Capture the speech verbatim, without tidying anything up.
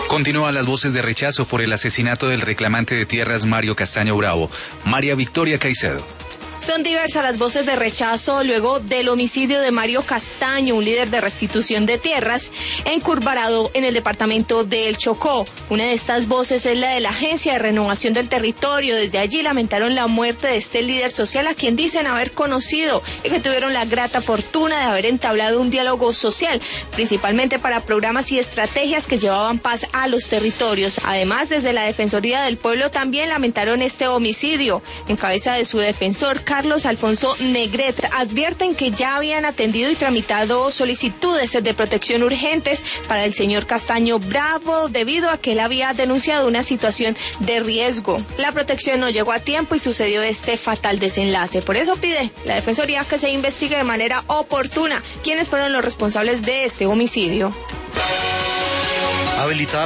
Continúan las voces de rechazo por el asesinato del reclamante de tierras Mario Castaño Bravo. María Victoria Caicedo. Son diversas las voces de rechazo luego del homicidio de Mario Castaño, un líder de restitución de tierras, en Curvarado, en el departamento del Chocó. Una de estas voces es la de la Agencia de Renovación del Territorio. Desde allí lamentaron la muerte de este líder social, a quien dicen haber conocido y que tuvieron la grata fortuna de haber entablado un diálogo social, principalmente para programas y estrategias que llevaban paz a los territorios. Además, desde la Defensoría del Pueblo también lamentaron este homicidio. En cabeza de su defensor, Carlos Alfonso Negret, advierten que ya habían atendido y tramitado solicitudes de protección urgentes para el señor Castaño Bravo debido a que él había denunciado una situación de riesgo. La protección no llegó a tiempo y sucedió este fatal desenlace. Por eso pide la Defensoría que se investigue de manera oportuna quiénes fueron los responsables de este homicidio. Habilitada